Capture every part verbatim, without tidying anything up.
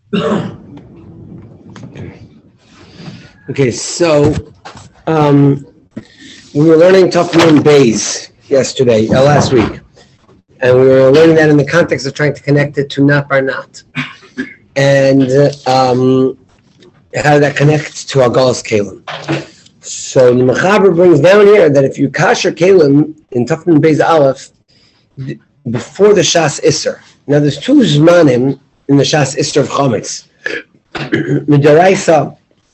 Okay, so um, we were learning Tafnun Beis yesterday, uh, last week, and we were learning that in the context of trying to connect it to Nat Bar Nat, and um, how that connects to Agalas Kalim. So the Mechaber brings down here that if you kasher Kalim in Tafnun Beis Aleph before the Shas Isser. Now there's two Zmanim in the Shas Isser of Chometz. Midaraisa.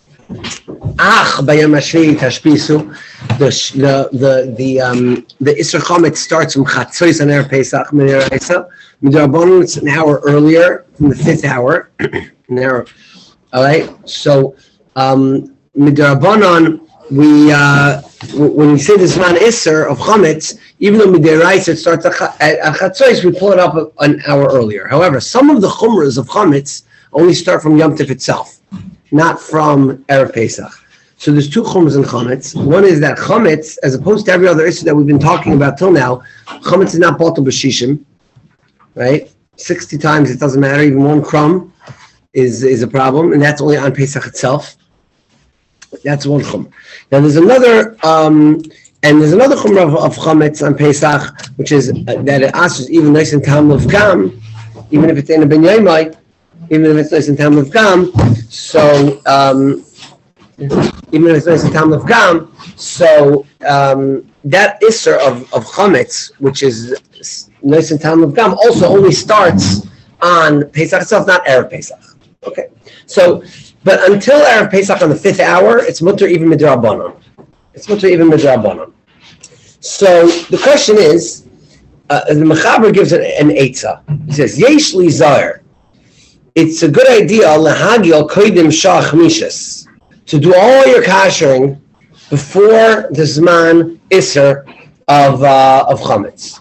Ach, bayam ashri tashpisu. The the the um the Isser Chometz starts from Chatzos on Erev Pesach. Midaraisa. Midarabon, it's an hour earlier, from the fifth hour. An hour. All right. So um Midarabonon, we uh when we say this man Isser of Chometz, even though Midaraisa it starts at Chatzos, we pull it up an hour earlier. However, some of the Chumras of Chometz only start from Yom Tov itself, not from Erev Pesach. So there's two chumras in Chometz. One is that Chometz, as opposed to every other issue that we've been talking about till now, Chometz is not bottled b'shishim, right? sixty times, it doesn't matter. Even one crumb is, is a problem, and that's only on Pesach itself. That's one chum. Now there's another, um, and there's another chumra of, of Chometz on Pesach, which is uh, that it asks even nice and tam of gam, even if it's in a ben yaimai, even if it's nice in Tam of Gam, so um, even if it's nice in Tam of Gam, so um, that Isser of, of Chometz, which is nice in Tam of Gam, also only starts on Pesach itself, not Erev Pesach. Okay, so but until Erev Pesach on the fifth hour, it's mutter even midrabanon. It's mutter even midrabanon. So the question is, uh, the Mechaber gives an, an eitzah. He says, Yesh li zayr. It's a good idea lahagil koidim shach mishas to do all your kashering before the zman iser of uh, of chametz,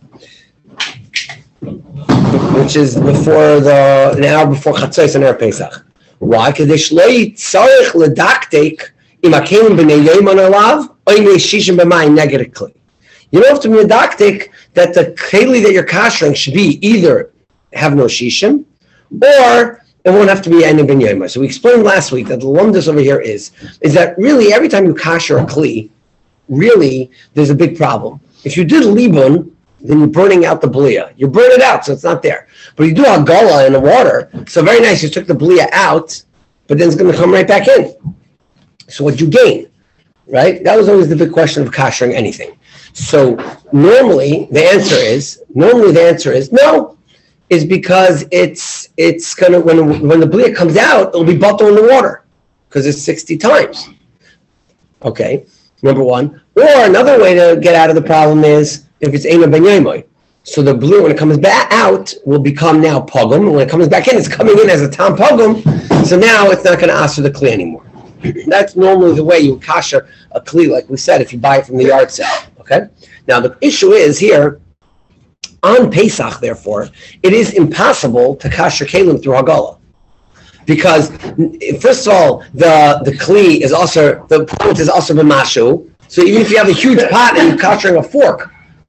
which is before the an hour before chatzos and Erev Pesach. Why? Because they tzarich ledaktek im akelim b'nei yom alav or im shishim b'mayim negatively. You don't have to be medaktek that the keli that you're kashering should be either have no shishim, or it won't have to be any ben yoma. So we explained last week that the lumdus over here is, is that really every time you kasher a kli, really there's a big problem. If you did libun, then you're burning out the blia. You burn it out, so it's not there. But you do hagala in the water, so very nice, you took the blia out, but then it's going to come right back in. So what'd you gain? Right? That was always the big question of kashering anything. So normally the answer is, normally the answer is no. Is because it's it's gonna when when the blia comes out, it'll be bottled in the water because it's sixty times. Okay, number one. Or another way to get out of the problem is if it's eina ben yaimai. So the blia, when it comes back out, will become now pogum. And when it comes back in, it's coming in as a tam pogum. So now it's not going to ask for the kli anymore. That's normally the way you kasher a kli, like we said, if you buy it from the yard sale. Okay. Now the issue is here. On Pesach, therefore, it is impossible to kasher kelim through Hagala. Because, first of all, the, the kli is also, the point is also b'mashu. So even if you have a huge pot and you're kashering a fork,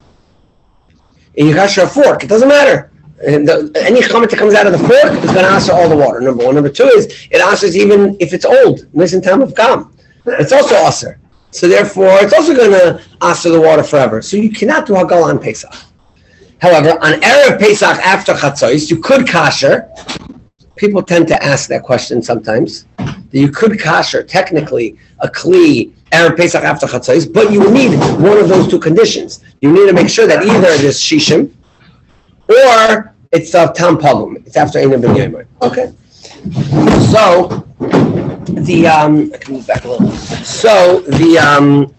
and you kasher a fork, it doesn't matter. And the, any chametz that comes out of the fork is going to answer all the water, number one. Number two is, it answers even if it's old, nice in time of gam. It's also aser. So therefore, it's also going to answer the water forever. So you cannot do Hagala on Pesach. However, on Erev Pesach after Chatzos, you could kasher. People tend to ask that question sometimes. That you could kasher, technically, a kli Erev Pesach after Chatzos, but you need one of those two conditions. You need to make sure that either it is shishim, or it's of tam pagum. It's after eina ben yaimai. Okay. So, the, um, I can move back a little. So, the, um,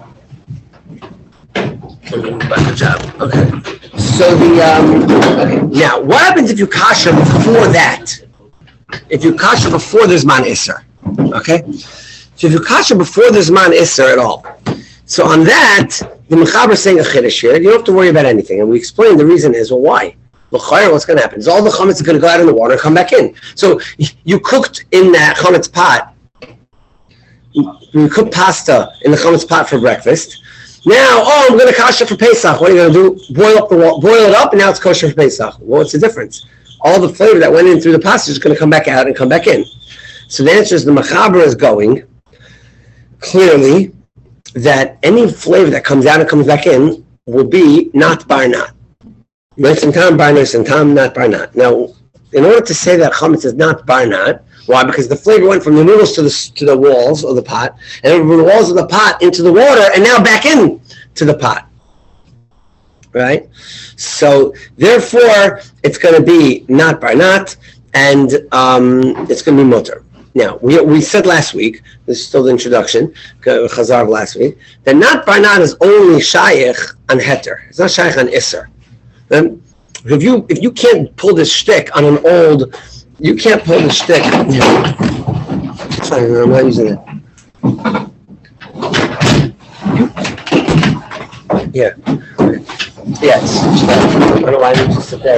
back the job. Okay. So the um, okay. Now, what happens if you kasher before that? If you kasher before there's man isser, okay? So if you kasher before there's man isser at all, so on that the Mechaber is saying a chiddush here. You don't have to worry about anything, and we explained the reason is well why. L'chayr, what's going to happen is all the chametz is going to go out in the water and come back in. So you cooked in that chametz pot. You cooked pasta in the chametz pot for breakfast. Now, oh, I'm going to kasher for Pesach. What are you going to do? Boil up the boil it up, and now it's kosher for Pesach. Well, what's the difference? all the flavor that went in through the pasta is going to come back out and come back in. So the answer is the Machaber is going clearly that any flavor that comes out and comes back in will be not bar not. Nisim tam bar nisim tam, not bar not. Now, in order to say that chametz is not bar not, why? Because the flavor went from the noodles to the to the walls of the pot, and from the walls of the pot into the water, and now back in to the pot. Right? So therefore, it's going to be not bar not, and um, it's going to be mutter. Now, we we said last week, this is still the introduction, Chazar of last week, that not bar not is only shaykh on heter. It's not shaykh on isser. Then, if you if you can't pull this shtick on an old, you can't pull the shtick. Sorry, I'm not using it. Yeah. Yes. I don't know why I need to sit there.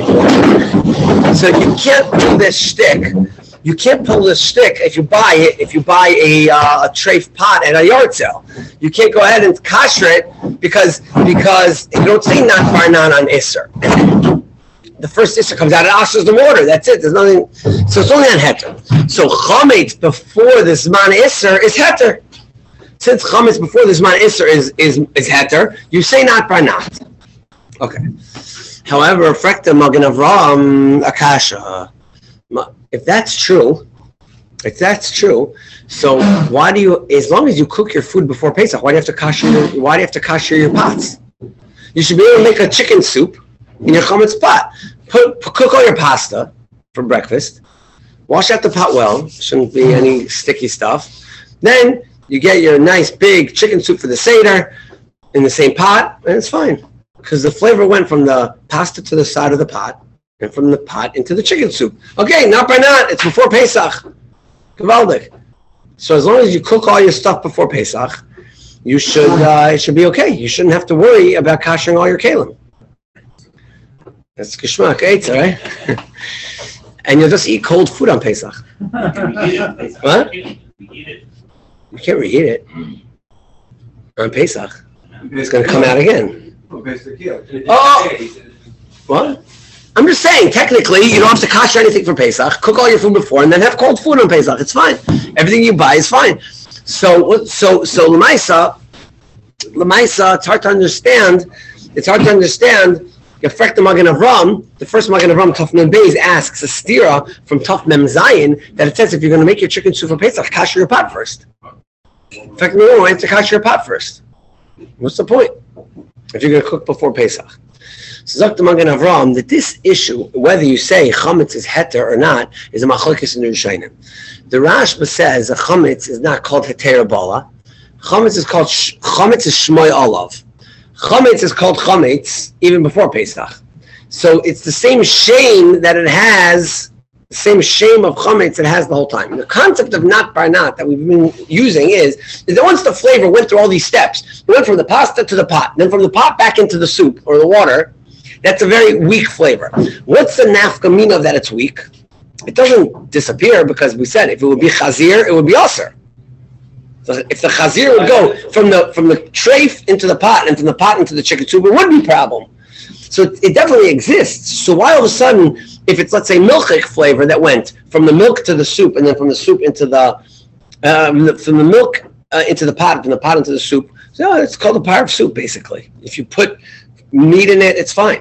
So you can't pull this shtick. You can't pull this stick if you buy it. If you buy a, uh, a treif pot at a yard sale, you can't go ahead and kasher it because because you don't say not bar non on isser. The first isser comes out, it ushers the water. That's it. There's nothing. So it's only on heter. So chametz before the zman isser is heter. Since chametz before the zman isser is is is heter, you say not bar not. Okay. However, frekta magen Avraham akasha. If that's true, if that's true, so why do you, as long as you cook your food before Pesach, why do you have to kasher your, why do you have to kasher your pots? You should be able to make a chicken soup in your chametz pot. Put, put, cook all your pasta for breakfast. Wash out the pot well. Shouldn't be any sticky stuff. Then you get your nice big chicken soup for the Seder in the same pot, and it's fine. Because the flavor went from the pasta to the side of the pot, and from the pot into the chicken soup. Okay, not by not. It's before Pesach. Gewaldig. So as long as you cook all your stuff before Pesach, you should uh, it should be okay. You shouldn't have to worry about kashering all your kalim. That's geschmack, eitz, right? And you'll just eat cold food on Pesach. What? You can't reheat it on Pesach. It's going to come out again. Oh! What? I'm just saying, technically, you don't have to kasher anything for Pesach. Cook all your food before, and then have cold food on Pesach. It's fine. Everything you buy is fine. So, so, so Lamaisa, Lamaisa, it's hard to understand. It's hard to understand. Gefrek the Magen Avram, the first Magen Avram, Tov Mem Beis, asks a stira from Tov Mem Zayin that it says if you're going to make your chicken soup for Pesach, kasher your pot first. In fact, no, I have to kasher your pot first. What's the point if you're going to cook before Pesach? So Zok the Magen Avram that this issue, whether you say chametz is heter or not, is a machlokes in the Rishonim. The Rashba says a chametz is not called heter bala. Chametz is called chametz is shmoy olav. Chametz is called chametz even before Pesach. So it's the same shame that it has, the same shame of chametz it has the whole time. The concept of not bar not that we've been using is, is that once the flavor went through all these steps, it went from the pasta to the pot, then from the pot back into the soup or the water. That's a very weak flavor. What's the nafka mina of that it's weak? It doesn't disappear because we said if it would be chazir, it would be aser. So if the chazir would go from the from the treif into the pot and from the pot into the chicken soup, it would be a problem. So it, it definitely exists. So why all of a sudden, if it's let's say milchik flavor that went from the milk to the soup and then from the soup into the um, from the milk uh, into the pot, from the pot into the soup, so it's called a par of soup basically. If you put meat in it, it's fine.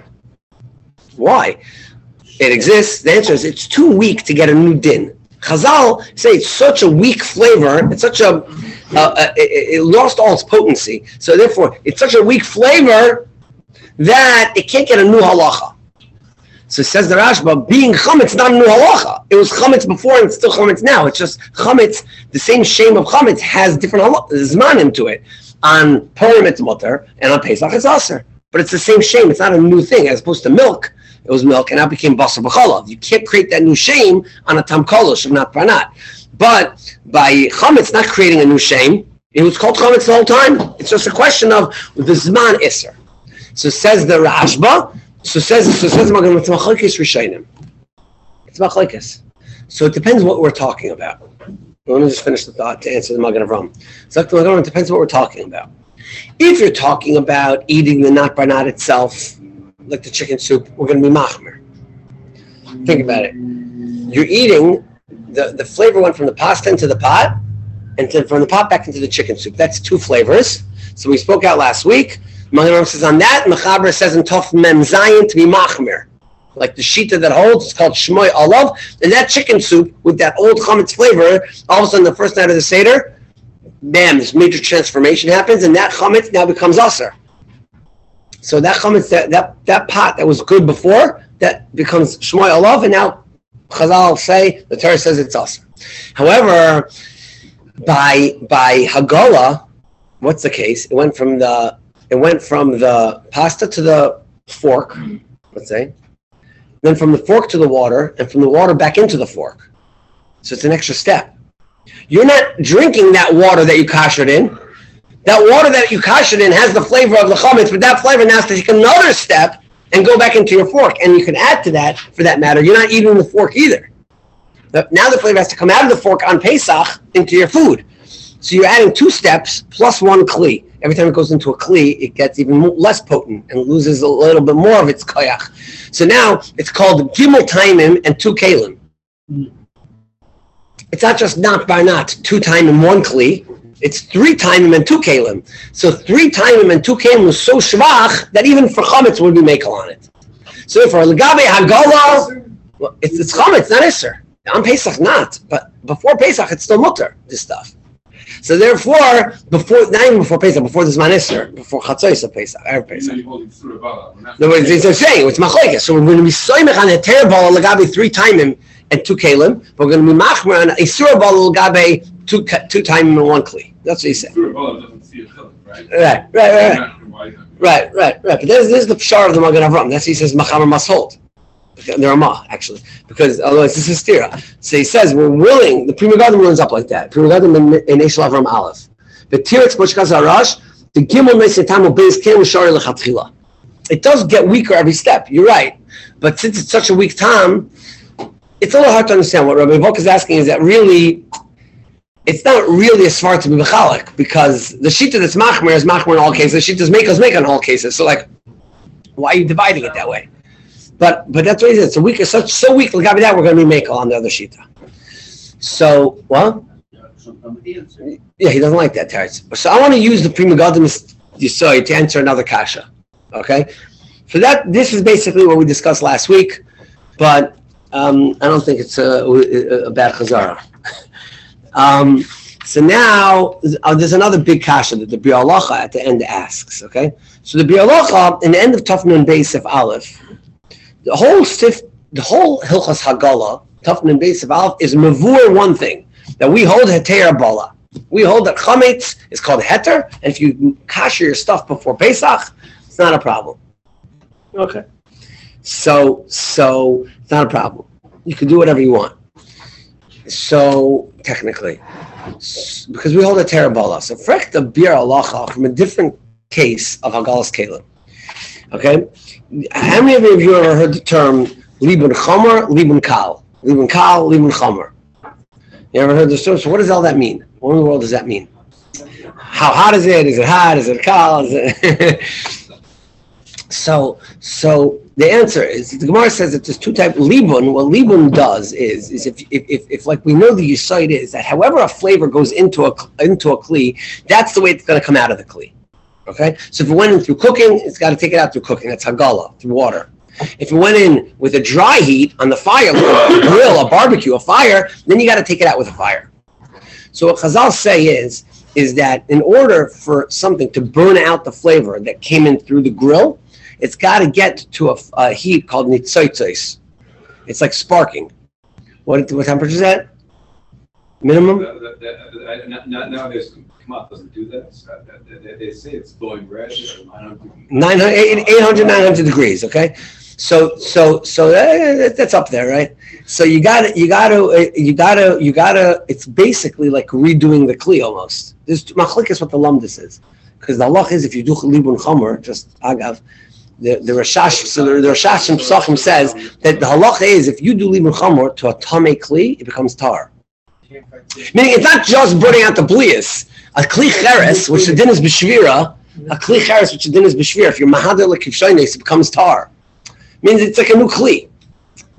Why? It exists. The answer is it's too weak to get a new din. Chazal say it's such a weak flavor, it's such a, uh, uh, it, it lost all its potency. So therefore, it's such a weak flavor that it can't get a new halacha. So it says the Rashba, being chametz not a new halacha. It was chametz before and it's still chametz now. It's just chametz, the same shame of chametz has different zmanim to it. On Purim it's mutter and on Pesach it's aser. But it's the same shame. It's not a new thing. As opposed to milk, it was milk, and now it became basar b'chalav. You can't create that new shame on a tam kolosh of not parnat. But by chametz not creating a new shame, it was called chametz the whole time. It's just a question of the zman iser. So says the Rashba. So says so says Magen it's machlokes rishonim. It's machlokes. So it depends what we're talking about. Let me just finish the thought to answer the Magen Avram. So it depends what we're talking about. If you're talking about eating the not bar not itself, like the chicken soup, we're going to be machmer. Think about it. You're eating, the, the flavor went from the pasta into the pot, and to, from the pot back into the chicken soup. That's two flavors. So we spoke out last week. Magen says on that, Mechaber says in Tov Mem Zayin to be machmir. Like the shita that holds, it's called Shmoy Olav. And that chicken soup with that old chametz flavor, all of a sudden the first night of the Seder, bam, this major transformation happens, and that chametz now becomes aser. So that chametz, that, that, that pot that was good before, that becomes Shmoy Olav, and now Chazal say, the Torah says it's aser. However, by by Hagala, what's the case? It went from the it went from the pasta to the fork, let's say, then from the fork to the water, and from the water back into the fork. So it's an extra step. You're not drinking that water that you kashered in. That water that you kashered in has the flavor of the chametz, but that flavor now has to take another step and go back into your fork. And you can add to that, for that matter, you're not eating the fork either. Now the flavor has to come out of the fork on Pesach into your food. So you're adding two steps plus one kli. Every time it goes into a kli, it gets even more, less potent and loses a little bit more of its koyach. So now it's called gimel taimim and two kalim. It's not just not by not, two taimim, one kli. It's three taimim and two kalim. So three taimim and two kalim was so shvach that even for chametz would be mekel on it. So for legabe hagala, well, it's it's chametz, not iser. On Pesach, not, but before Pesach, it's still mutter, this stuff. So therefore, before not even before Pesach, before this Manisr, before Chatzos of Pesach, Erev Pesach. No, it's saying it's machlekes. So we're going to be soymech on a terbal legabe three timim and two kalim. We're going to be machmer on a isur bal legabe two two timim and one kli. That's what he said. Right, right, right, right, right, right, right. But there's there's the pshar of the Magen Avraham. That's what he says. Machamer must hold. The Ramah, actually, because otherwise this is stira. So he says we're willing. The Pri Megadim runs up like that. Pri Megadim in Eishel Avram Aleph. But Tiritz Boshkaz Harash, the Gimel Meisetamu Beis Kem Shari Lechatchila. It does get weaker every step. You're right, but since it's such a weak time, it's a little hard to understand. What Rabbi Volk is asking is that really, it's not really as smart to be mechalik, because the shita that's machmer is machmer in all cases. The shita that's make is make in all cases. So like, why are you dividing it that way? But but that's what he said. So weak, such so weak. Look at that. We're going to be mekel on the other shita. So what? Yeah, he doesn't like that, Teretz. So I want to use the Pri Megadim Yisoy to answer another kasha. Okay. So that this is basically what we discussed last week, but um, I don't think it's a, a bad chazara. um, so now uh, there's another big kasha that the Biur Halacha at the end asks. Okay. So the Biur Halacha in the end of Taf Nun Beis of Aleph. The whole stif, the whole Hilchas Hagala, Taf Nun Beis of Aleph, is mavur one thing, that we hold heter bala. We hold that chametz is called heter, and if you kasher your stuff before Pesach, it's not a problem. Okay. So, so it's not a problem. You can do whatever you want. So technically, because we hold heter bala. So frek the Biur Halacha from a different case of Hagalas Kelim. Okay. How many of you have ever heard the term libun chomer, libun kal, libun kal, libun chomer? You ever heard the story? So what does all that mean? What in the world does that mean? How hot is it? Is it hot? Is it kal? Is it so, so the answer is the Gemara says that there's two types. Libun. What libun does is, is if, if, if, if like we know the yisoid is that however a flavor goes into a into a kli, that's the way it's going to come out of the kli. Okay, so if it went in through cooking, it's got to take it out through cooking. That's hagala, through water. If it went in with a dry heat on the fire, a grill, a barbecue, a fire, then you got to take it out with a fire. So what Chazal say is, is that in order for something to burn out the flavor that came in through the grill, it's got to get to a, a heat called nitzoitzos. It's like sparking. What what temperature is that? Minimum? The, the, the, the, not, nowadays, Kamat doesn't do that. So they, they say it's blowing red. nine hundred, eight hundred, nine hundred degrees, okay? So, so, so that, that's up there, right? So you got you got to, you got to, you got to. It's basically like redoing the kli almost. This machlik is what the lumdus is, because the halach is if you do libun chomer, just agav, the the Rashash, so the, the Rashash in Pesachim says that the halach is if you do libun chomer to a tamei kli, it becomes tar. Meaning it's not just burning out the blias. A kli cheres, which the din is b'shvira, a kli cheres, which the din is b'shvira. If you're mahader lekivshaynes, it becomes tar. Means it's like a new kli.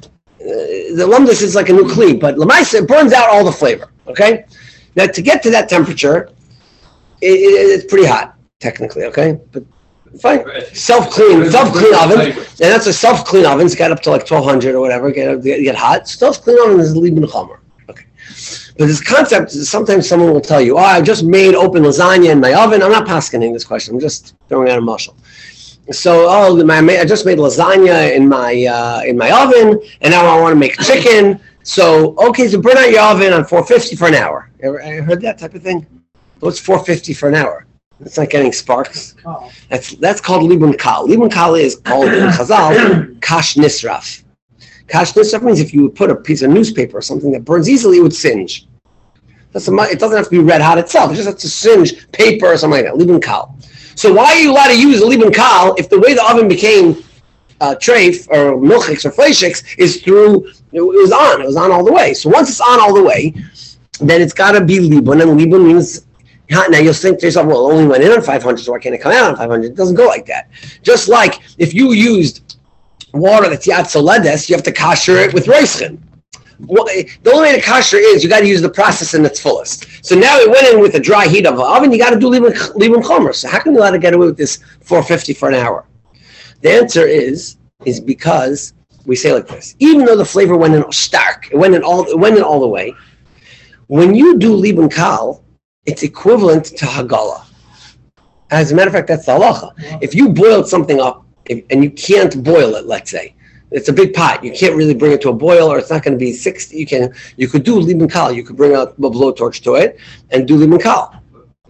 the lumdus is like a new kli, but lemaisa it burns out all the flavor. Okay, now to get to that temperature, it, it, it's pretty hot technically. Okay, but fine. Self-clean, self-clean oven, and that's a self-clean oven. It's got up to like twelve hundred or whatever. Get get hot. Self-clean oven is libun chomer. Okay, but this concept is sometimes someone will tell you, "Oh, I just made open lasagna in my oven." I'm not paskening this question. I'm just throwing out a mushal. So, oh, my, I just made lasagna in my uh, in my oven, and now I want to make chicken. So, okay, so burn out your oven on four fifty for an hour. Ever, ever heard that type of thing? What's four fifty for an hour? It's not getting sparks. Oh. That's that's called libun kal. Libun kal is called in Chazal kash nisraf. Kash nisraf means if you would put a piece of newspaper or something that burns easily, it would singe. That's a, it doesn't have to be red hot itself. It just has to singe paper or something like that. Libun kal. So why are you allowed to use a libun kal if the way the oven became uh, treif or milchiks or fleishiks is through, it was on, it was on all the way. So once it's on all the way, then it's got to be libun, and libun means, now you'll think to yourself, well, it only went in on five hundred, so why can't it come out on five hundred? It doesn't go like that. Just like if you used water that's yad soledes, you have to kasher it with roischin. Well, the only way to kasher is you got to use the process in its fullest. So now it went in with the dry heat of an oven. You got to do libun libun chomer. So how can you let it get away with this four fifty for an hour? The answer is is because we say like this. Even though the flavor went in stark, it went in all it went in all the way. When you do libun kal, it's equivalent to hagala. As a matter of fact, that's the halacha. If you boiled something up if, and you can't boil it, let's say. It's a big pot. You can't really bring it to a boil, or it's not going to be sixty. You can, you could do libun kal. You could bring out a blowtorch to it and do libun kal.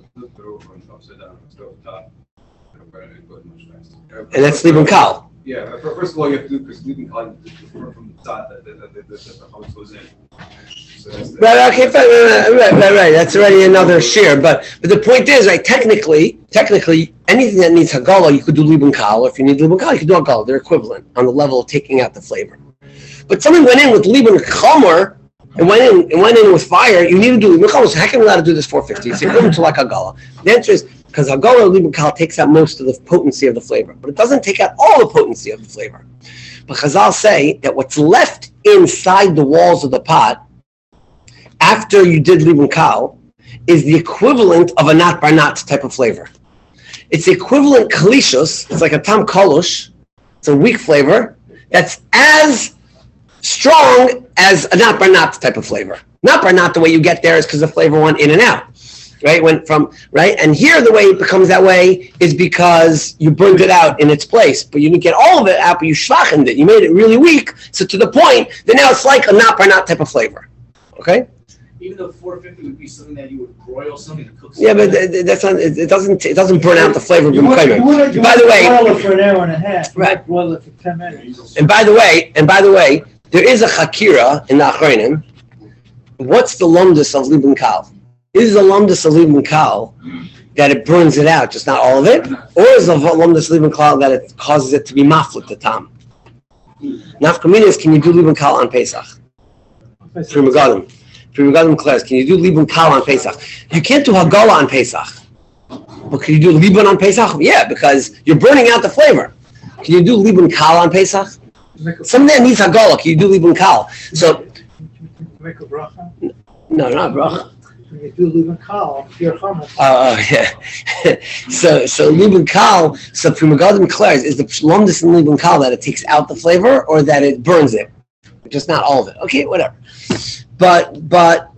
And that's libun kal. Yeah. First of all, you have to do because libun kal from the top that the chametz goes in. So right. Okay. Fine, right, right. Right. Right. That's already another shear. But but the point is, right? Technically, technically. Anything that needs hagala, you could do libun kal. Or if you need libun kal, you could do hagala. They're equivalent on the level of taking out the flavor. But someone went in with libun chomer and went in and went in with fire. You need to do libun chomer. So how can we allow to do this four fifty? It's equivalent to like hagala. The answer is because hagala or libun kal takes out most of the potency of the flavor, but it doesn't take out all the potency of the flavor. But Chazal say that what's left inside the walls of the pot after you did libun kal is the equivalent of a nat bar nat type of flavor. It's the equivalent kalishus. It's like a tam kolush. It's a weak flavor that's as strong as a nat bar nat type of flavor. Nat bar nat, the way you get there is because the flavor went in and out, right? Went from right, and here the way it becomes that way is because you burned it out in its place, but you didn't get all of it out, but you shvachened it. You made it really weak, so to the point that now it's like a nat bar nat type of flavor. Okay. Even though four fifty would be something that you would broil something to cook something. Yeah, but th- that's not. It, it doesn't. It doesn't burn out the flavor. You want, you want, you by the way, boil it for an hour and a half. Right. Boil it for ten minutes. And by the way, and by the way, there is a chakira in the Achronim. What's the lumdus of libun kal? Is the lumdus of libun kal that it burns it out, just not all of it, or is the lumdus of libun kal that it causes it to be maflit the tam? Nafkaminas, can you do libun kal on Pesach? Prima Gadim. Prima Gadim Clares, can you do libun kal on Pesach? You can't do hagala on Pesach. But can you do libun on Pesach? Yeah, because you're burning out the flavor. Can you do libun kal on Pesach? Something that needs hagala, can you do libun kal? So, Make a bracha? no, not bracha. When you do libun kal, your chametz. Oh, uh, yeah. so, so libun kal, so Prima Gadim Clares, is the lumdus in libun kal that it takes out the flavor or that it burns it? Just not all of it. Okay, whatever. But, but,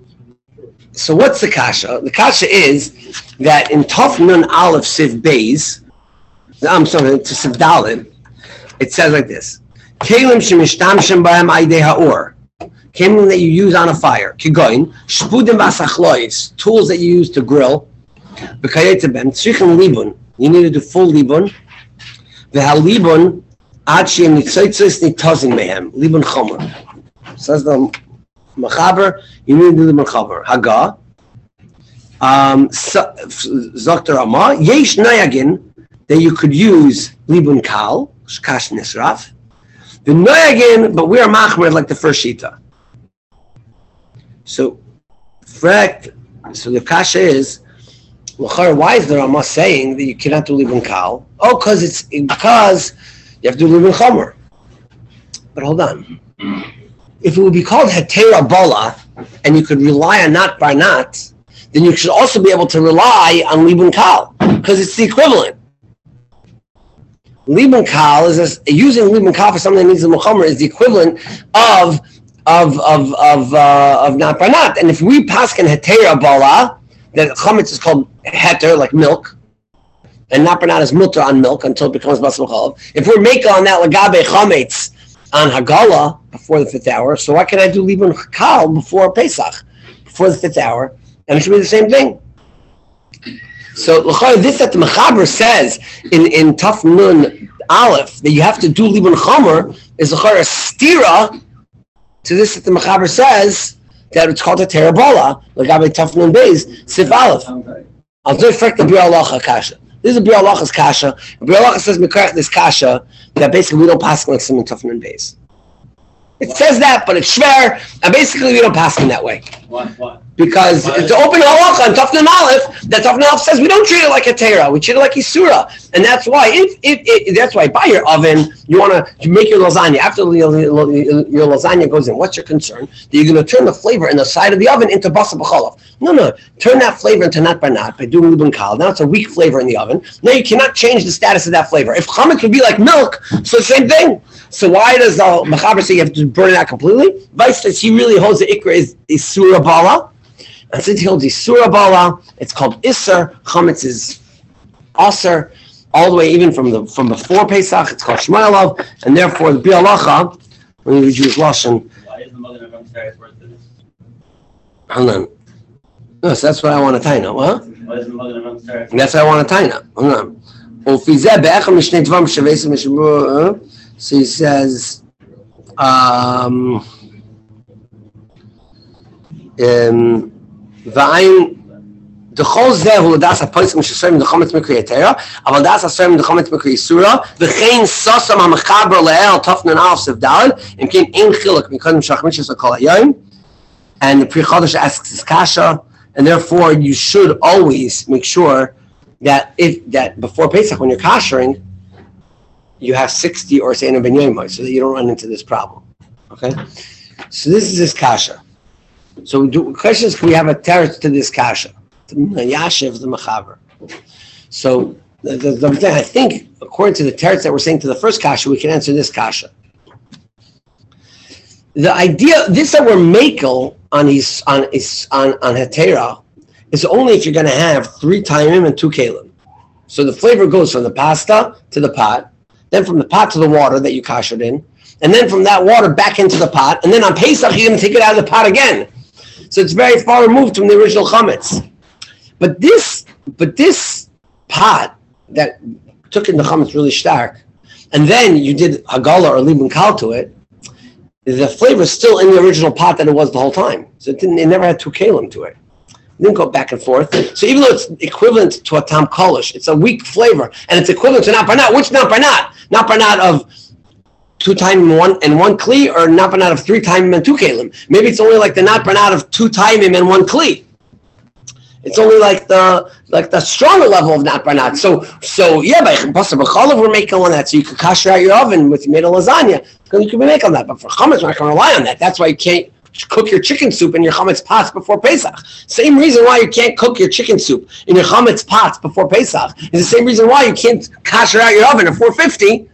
so what's the kasha? The kasha is that in Tov Nun Aleph Siv Beis, I'm sorry, to Siv Daled, it says like this: Kelim shemishtamshem b'hem aidei ha'or, kelim that you use on a fire, kigoin shpudim v'asachlois, tools that you use to grill, b'kayetze b'hem tzrichen libun, you need to do full libun, v'halibun ad she'em nitzotzos nitozin mehem, libun chomer. Says the Machaber, you need to do the Machaber. Haga. Um, Zokter Amah. Yesh Noyagin, that you could use Libun Kal, Shkash Nisraf. The Noyagin, but we are Machmer like the first Shita. So, fact, so the Kasha is, why is the Ramah saying that you cannot do Libun Kal? Oh, because it's because you have to do Libun Chomer. But hold on. if it would be called hetera bola, and you could rely on not by not, then you should also be able to rely on libun kal, because it's the equivalent. Libun kal is a, using libun kal for something that needs the muchamer is the equivalent of of of of uh, of not by not. And if we paskin hetera bola, that chametz is called heter, like milk, and not by not is mutter on milk until it becomes basal chalav. If we're making on that lagabe chametz on hagala before the fifth hour, so why can I do libun kal before Pesach, before the fifth hour, and it should be the same thing? So this that the Mechaber says in in Taf Nun Aleph that you have to do libun chomer is a stira to this that the Mechaber says that it's called a terabola lagabe Taf Nun Beis Sif Aleph. I'll do effect the Biur Halacha kasha. This is a Biur Halacha's kasha. Biur Halacha says mekarech this kasha that basically we don't pass like some in Taf Nun Beis. It says that, but it's shver, and basically we don't pass in that way. What? What? Because it's open halacha and Taf Nun Aleph, that Taf Nun Aleph says we don't treat it like a teira, we treat it like isura, and that's why. If, if, if that's why by your oven you want to make your lasagna. After your, your lasagna goes in, what's your concern? That you're going to turn the flavor in the side of the oven into basar b'chalav. No, no, turn that flavor into not by not by doing libun kal. Now it's a weak flavor in the oven. Now you cannot change the status of that flavor. If chametz would be like milk, so the same thing. So why does the Mechaber say you have to burn it out completely? Vice says he really holds the ikra is isura bala. And since he holds Isura Bala, it's called Isser. Chametz is Aser, all the way even from the from before Pesach. It's called Shmuelov, and therefore the Biur Halacha, when you read Jewish Lashon. Why is the mother of Amsterdam worth this? Hold on. No, so that's what I want to tie now, huh? Why is the mother of Amsterdam? That's what I want to tie now. Hold on. So he says, um, um, V'ayin dechol zeh hu l'das ha'poiskim shesorim d'chometz mikri yetera, aval das ha'sorim d'chometz mikri yisura, v'chein sosam ha'mechaber le'el Taf Nun Aleph Sif Daled, im kein ein chiluk mikodem shachmitzvos l'kol hayom, and the Pri Chodesh asks his kasha, and therefore you should always make sure that if that before Pesach when you're kashering, you have sixty or se'ena ben yoimai, so that you don't run into this problem. Okay, so this is his kasha. So do questions, can we have a teretz to this kasha? The Yashiv, the Mechaber. So the, the, the, I think, according to the teretz that we're saying to the first kasha, we can answer this kasha. The idea, this that we're makel on his on his on, on hetera is only if you're going to have three taimim and two kalim. So the flavor goes from the pasta to the pot, then from the pot to the water that you kashered in, and then from that water back into the pot, and then on Pesach you're going to take it out of the pot again. So it's very far removed from the original chametz. But this, but this pot that took in the chametz really stark, and then you did hagala or libun kal to it, the flavor is still in the original pot that it was the whole time. So it didn't. It never had two kalim to it. It didn't go back and forth. So even though it's equivalent to a tam kolish, it's a weak flavor, and it's equivalent to not by not. Which not by not? Not by not of two time and one and one kli, or not banat of three time and two kalim. Maybe it's only like the not banat of two timim and one kli. It's only like the like the stronger level of not banat. So so yeah, by basar b'chalav we're making on that. So you could kasher out your oven with you made a lasagna. You could be making that, but for chametz we're not going to rely on that. That's why you can't cook your chicken soup in your chametz pots before Pesach. Same reason why you can't cook your chicken soup in your chametz pots before Pesach is the same reason why you can't kasher out your oven at four fifty.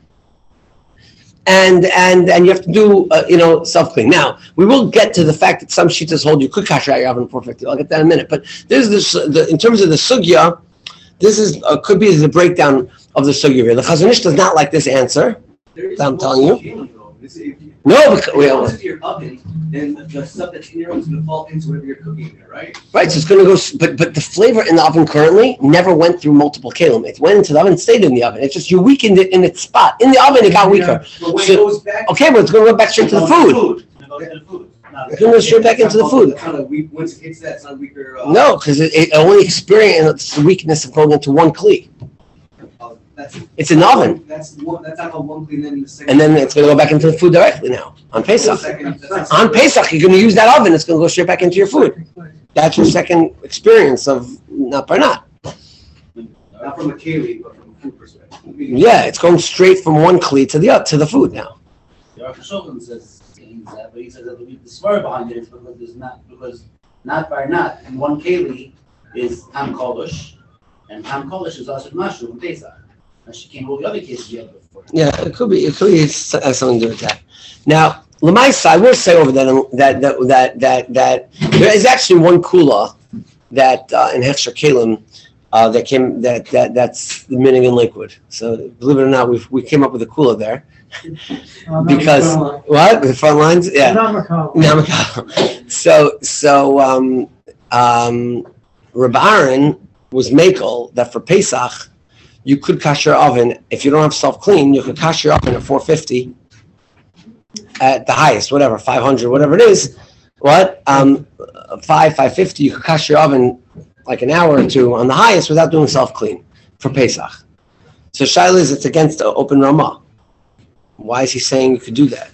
And and and you have to do uh, you know self clean. Now we will get to the fact that some shitas hold you could kasher out your oven four fifty. I'll get that in a minute. But this is this the, in terms of the sugya. This is uh, could be the breakdown of the sugya here. The Chazon Ish does not like this answer. That I'm telling you. No, because we well, into your oven, then the stuff that's in your oven is going to fall into whatever you're cooking there, right? Right, so it's going to go, but but the flavor in the oven currently never went through multiple kalim. It went into the oven, stayed in the oven. It's just you weakened it in its spot. In the oven, it got weaker. But when So- it goes back, Okay, but it's going to go back straight to the food. It's going to the food. It's going to go straight back into the food. It's kind of weak. Once it hits that, it's not weaker. Uh, No, because it, it only experienced the weakness of going into one kli. uh, that's It's an oven, That's one. That's not how one clean. Then the second. and then it's going to go back into the food directly now on Pesach. Second, that's On Pesach, you're going to use that oven. It's going to go straight back into your food. That's your second experience of not by not. not from a keli, but from a food perspective. Yeah, it's going straight from one kli to the to the food now. The Rosh Hashanah says that, but he says that the, the swear behind it is because there's not, because not by not, and one keli is Tam Kolish, and Tam Kolish is also Mashu and Pesach. And she came all the other cases you had before. Yeah, it could be. It could be it's, has something to do with that. Now, Lamaisa, I will say over that that that that that, that there is actually one kula that uh, in Hechsher Kalim uh, that came that that that's the meaning in liquid. So believe it or not, we we came up with a kula there Uh, because no, what the front lines, yeah. no, no, no. Namakav. So so um um Reb Aaron was makel that for Pesach you could kash your oven if you don't have self clean. You could kash your oven at four fifty at the highest, whatever five hundred, whatever it is. What um five five fifty? You could kash your oven like an hour or two on the highest without doing self clean for Pesach. So Shaila is it's against the open Ramah. Why is he saying you could do that?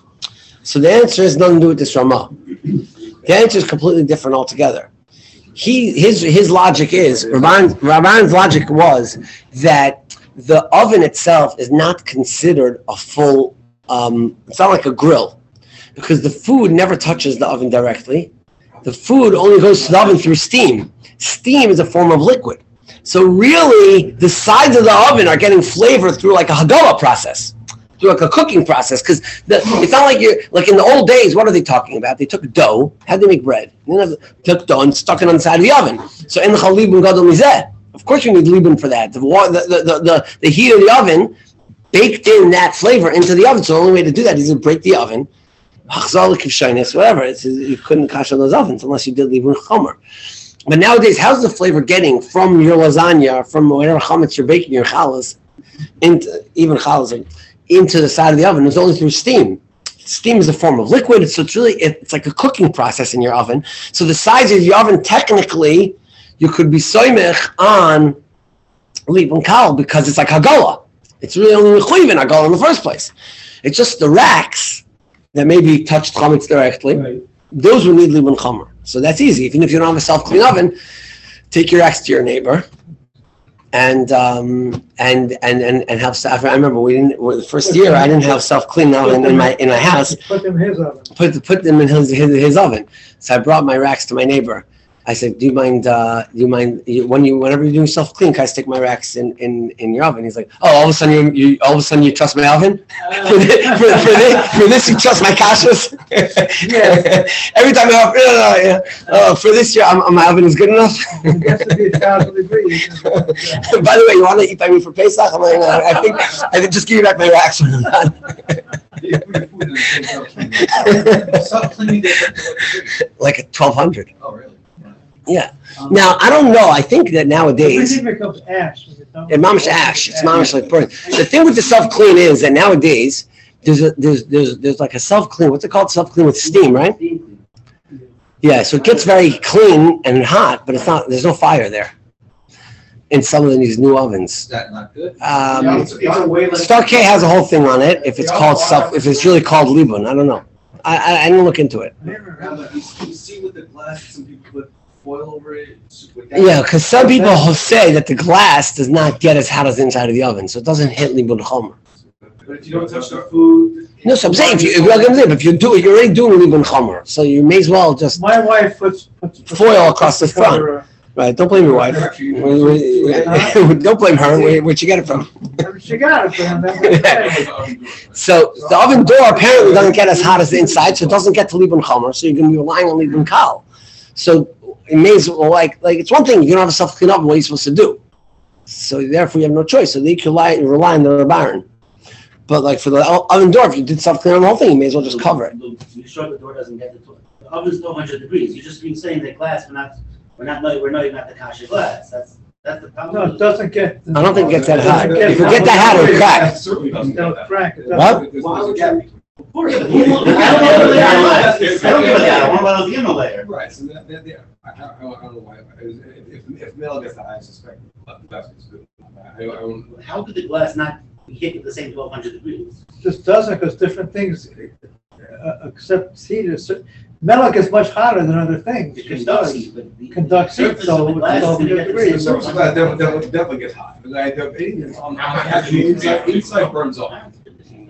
So the answer has nothing to do with this Ramah. The answer is completely different altogether. He his his logic is Rabban's, Rabban's logic was that the oven itself is not considered a full. Um, it's not like a grill because the food never touches the oven directly. The food only goes to the oven through steam. Steam is a form of liquid. So really, the sides of the oven are getting flavor through like a Hagala process. Through like a cooking process, because it's not like you're like in the old days. What are they talking about? They took dough. How did they make bread? They never took dough and stuck it on the side of the oven. So in the chalibun gadol mizeh, of course you need libun for that. The, the, the, the, the heat of the oven baked in that flavor into the oven. So the only way to do that is to break the oven. Whatever. It's, you couldn't kash on those ovens unless you did libun chomer. But nowadays, how's the flavor getting from your lasagna, from whatever chametz you're baking, your challahs, into even challahs? Into the side of the oven. It's only through steam. Steam is a form of liquid, so it's really it's like a cooking process in your oven. So the size of your oven, technically, you could be soymech on libun kal because it's like hagala. It's really only mechuyev in hagala in the first place. It's just the racks that maybe touch chametz directly. Right. Those would need libun chomer. So that's easy. Even if you don't have a self-clean oven, take your racks to your neighbor. And um and and and and have staff. I remember we didn't well, the first year I didn't have self clean oven in my in my house. Put them in his oven. Put put them in his, his his oven. So I brought my racks to my neighbor. I said, "Do you mind? Uh, do you mind you, when you whenever you're doing self clean? Can I stick my racks in, in, in your oven?" He's like, "Oh, all of a sudden you, you all of a sudden you trust my oven? for, this, for, for, this, for this you trust my kashrus? Yeah. Every time I have, uh, yeah. uh, for this year, I'm, my oven is good enough." It has to be a thousand degrees. By the way, you want to eat by me for Pesach? I'm like, no, I think I think just give me back my racks when I'm done. Like a twelve hundred. Oh, really? Yeah. Now I don't know. I think that It nowadays becomes ash. it's mamish ash. It's mamish like burning. The thing with the self clean is that nowadays there's a there's there's there's like a self clean. What's it called? Self clean with steam, right? Yeah. So it gets very clean and hot, but it's not. There's no fire there. In some of these new ovens. Is that not good? Um, Yeah, it's- it's a way less- Star K has a whole thing on it. If it's called self, if it's really called libun, I don't know. I I, I didn't look into it. Now, but you see- you see with the glass, some people put foil over it. with that- Yeah, because some people say that the glass does not get as hot as the inside of the oven, so it doesn't hit libun chomer. But if you don't touch the food. No, so I'm saying if you if you're, if you do it, you're already doing libun chomer, so you may as well just My wife puts, puts Foil across the front. cover, right. Don't blame your wife. We- we- Don't blame her. Where, where'd you get it from? uh, She got it for him. That's what I'm saying. So the oven door apparently doesn't get as hot as the inside, so it doesn't get to libun chomer. So you're going to be relying on libun kal. So it may as well like like it's one thing if you don't have a self clean oven. What are you supposed to do? So therefore you have no choice. So they can rely, rely on the baron. But like for the oven door, if you did self clean on the whole thing, you may as well just cover it. You sure the door doesn't get the, tw- the oven's two hundred degrees. You're just been saying that glass, we're not, we're not, we're not even at the kasha glass. That's, that's the problem. No, it doesn't get. I don't think it gets that hot. It doesn't If it get that hot, it'll crack. It certainly doesn't get It'll that. crack. It doesn't- What? Why would you? Of course, but you want- I don't know the layer left. I don't give a damn. I want about the inner layer. Right, so that, that, yeah, I, I, I don't know why, if, if, if metal gets the high, I suspect the glass gets good. I, I don't. How could the glass not hit at the same twelve hundred degrees? Just doesn't, because different things uh, accept heat. is cer- Metal gets much hotter than other things. It It conducts does. heat, but the Conducts heat, surface so of the glass is twelve gonna get the degrees. The same surface of that definitely, definitely, definitely gets hot. Like, the, anything on, on, actually, inside, inside burns off.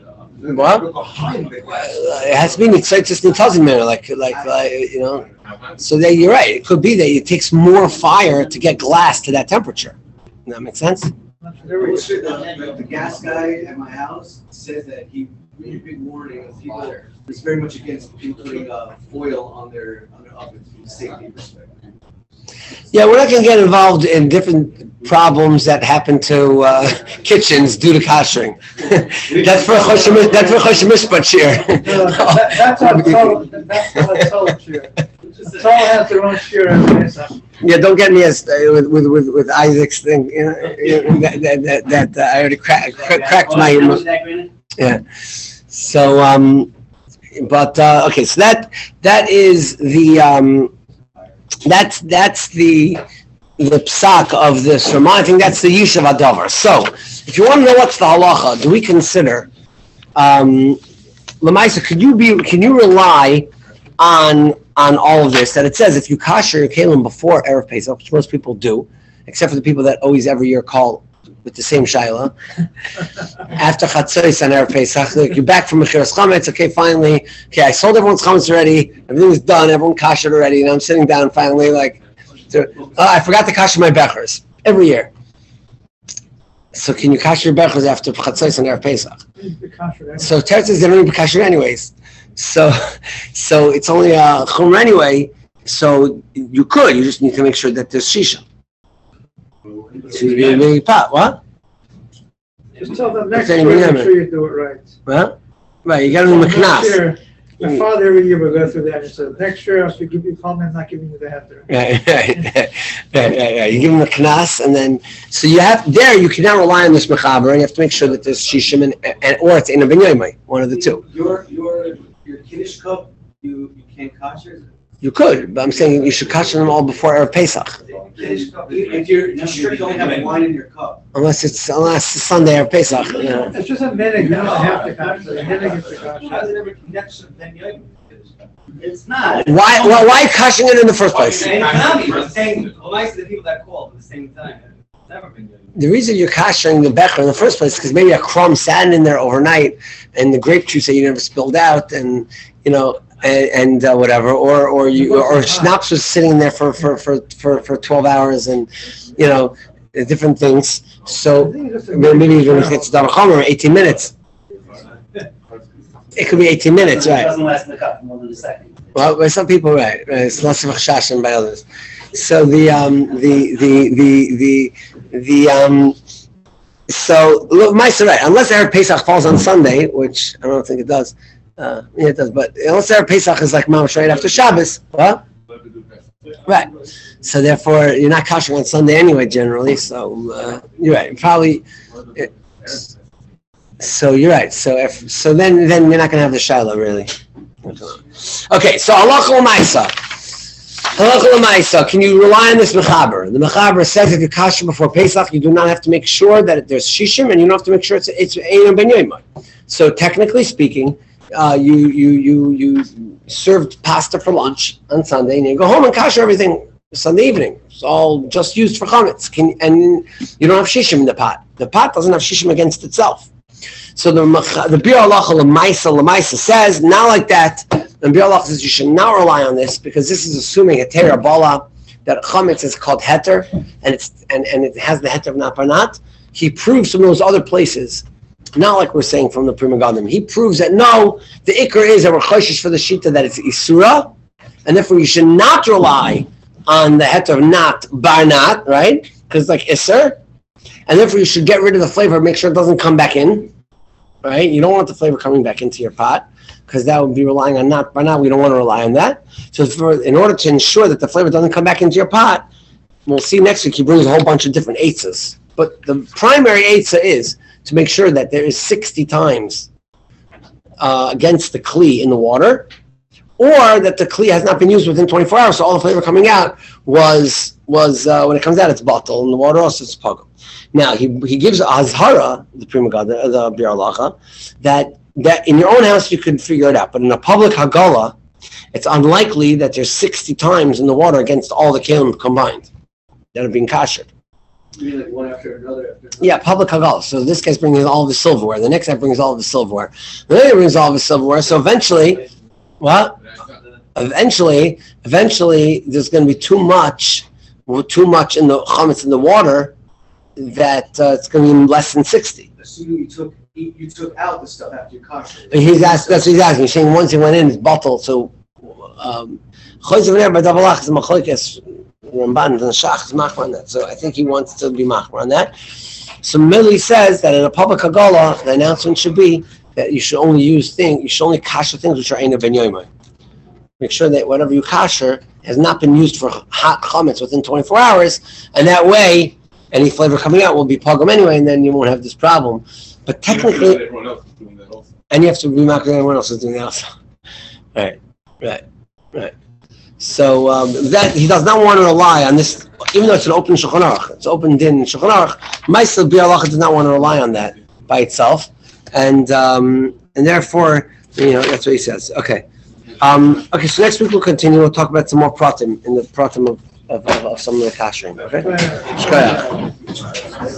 What? Behind the glass. Uh, it has to be nitzaitis nitazim manner, like, like, like, you know. So that you're right. It could be that it takes more fire to get glass to that temperature. Does that make sense? Bullshit, The, the, the gas guy at my house says that he made a big warning of people. It's very much against people putting uh, foil on their on their ovens from a safety perspective. Yeah, we're not going to get involved in different problems that happen to uh, kitchens due to koshering. That's for Choshim. That's for Choshim Mishpat No, that- That's on Torah, that's on Torah shir. Torah has their own shir every Pesach. Yeah, don't get me as uh, with, with with with Isaac's thing. You know, you know, that that that, that uh, I already cracked cracked Oh, my. how much is that, granted? Yeah. So um, but uh, okay, so that that is the um, that's that's the the psak of this Ramah. I think that's the Yishuv Adavar. So if you want to know what's the halacha, do we consider um, Lamaisa? Can you be? Can you rely on on all of this? That it says if you kasher your kalim before Erev Pesach, which most people do, except for the people that always every year call with the same shaila. After Chatzos and Erev Pesach, like you're back from Mechiras Chametz. Okay, finally, okay, I sold everyone's chametz already. Everything's done. Everyone kashered already, and I'm sitting down finally, like, to, oh, I forgot to kasher my bechers every year. So can you kasher your bechers after Chatzos and Erev Pesach? The kasher, So Teretz says they don't even kasher anyways. So, so it's only a chumrah anyway. So you could. You just need to make sure that there's shisha. So you be a big pot. What? Just tell them next Saying year, Yemen. make sure you do it right. Well, right. You got to do Next meknas. year, my father every year would go through that and said, next year I'll give you comment, I'm not giving you the heter. Right, right, right, right, right. You give them a knas, and then so you have there. You can now rely on this mechaber, and you have to make sure that there's shishim and, and or it's in a binyaymai, one of the two. Your your your kiddush cup, you you can't kasher. You could, but I'm saying you should kasher them all before Erev Pesach, Kiddush cup. If you're if you're sure you don't have wine in your cup. unless it's unless it's Sunday Erev Pesach. You know. It's just a minute, you don't have to kasher, the minute is the kasher. How does it ever connect to Ben Yoim? It's not. Why, why, why kashing it in the first place? And I'm saying, well, nice to the people that called at the same time. It's never been good. The reason you're kashering the becher in the first place is because maybe a crumb sat in there overnight, and the grape juice that you never spilled out, and you know. And, and uh, whatever, or or you or schnapps was sitting there for, for, for, for, for twelve hours, and you know different things. So maybe even if it's done or eighteen minutes, it could be eighteen minutes, It right? doesn't last in the cup for more than a second. Well, by some people, right? right. It's less of a chash than by others. So the um the the the the the um so look, Meister, right? Unless Erev Pesach falls on Sunday, which I don't think it does. Uh, yeah, it does, but unless Erev Pesach is like mamash right after Shabbos, what? Right. So therefore, you're not kashering on Sunday anyway, generally. So uh, you're right. Probably. It, so you're right. So if so, then then you're not gonna have the shiloh really. Okay. So halacha l'maisa. Halacha l'maisa. Can you rely on this mechaber? The mechaber says if you kasher before Pesach, you do not have to make sure that there's shishim, and you don't have to make sure it's it's ein ben yoimai. So technically speaking. Uh, you you you you served pasta for lunch on Sunday, and you go home and kasher everything Sunday evening. It's all just used for chametz. Can, and you don't have shishim in the pot. The pot doesn't have shishim against itself. So the the Bir Halacha L'Maisa L'Maisa says not like that. And Bir Halacha says you should not rely on this because this is assuming a Torah Bala that chametz is called heter and it's and, and it has the heter of naparnat. He proves from those other places. Not like we're saying from the Pri Megadim. He proves that no, the ikar is that we're choshish for the shita that it's isura, and therefore you should not rely on the het of not bar not, right? Because it's like isur, and therefore you should get rid of the flavor, make sure it doesn't come back in, right? You don't want the flavor coming back into your pot because that would be relying on not bar not. We don't want to rely on that. So for, in order to ensure that the flavor doesn't come back into your pot, we'll see next week he brings a whole bunch of different eitzas. But the primary eitzah is to make sure that there is sixty times uh, against the kli in the water, or that the kli has not been used within twenty-four hours, so all the flavor coming out was, was uh, when it comes out, it's bottle, and the water also is pogum. Now, he he gives a hazhara, the Pri Megadim, the Bir Halacha, that, that in your own house you could figure it out, but in a public hagala, it's unlikely that there's sixty times in the water against all the kelim combined that are being kashered. You mean like one after another after another? Yeah, public hagala. So this guy's bringing all of his silverware. The next guy brings all of his silverware. The other guy brings all of his silverware. So eventually, what? Eventually, eventually, there's going to be too much, too much in the chametz in the water that uh, it's going to be less than sixty. Assuming you took, you you took out the stuff after you kosher. And he's asked. That's what he's asking. He's saying once he went in, his bottle. So, um, Chayzav by double is machlokes. Ramban and Shach is machmer on that. So I think he wants to be machmer on that. So Millie says that in a public hagala, the announcement should be that you should only use things, you should only kasher things which are ein ben yoyma. Make sure that whatever you kasher has not been used for hot chametz within twenty-four hours, and that way any flavor coming out will be pogrom anyway, and then you won't have this problem. But technically, Everyone else is doing that also. and you have to be machmer, everyone else is doing that also. Right, right, right. So um, that he does not want to rely on this, even though it's an open Shulchan Aruch, it's open din in Shulchan Aruch. Ma'aseh Biur Halacha does not want to rely on that by itself, and um, and therefore, you know, that's what he says. Okay, um, okay. So next week we'll continue. We'll talk about some more pratim in the pratim of, of, of, of some of the kashering. Okay. Shkoyach.